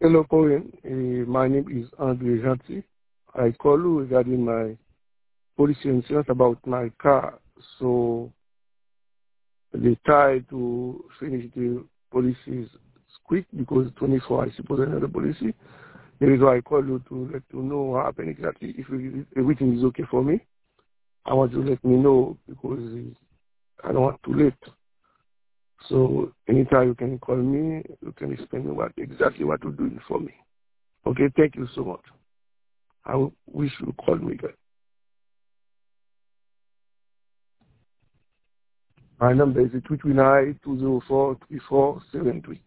Hello, Cohen. My name is Andre Gentil. I call you regarding my policy insurance about my car. So they try to finish the policies quick because 24 I suppose another policy. The reason why I call you to let you know what happened exactly. If everything is okay for me, I want you to let me know because I don't want too late. So anytime you can call me, you can explain me exactly what you're doing for me. Okay, thank you so much. I wish you called me again. My number is 229-204-3473.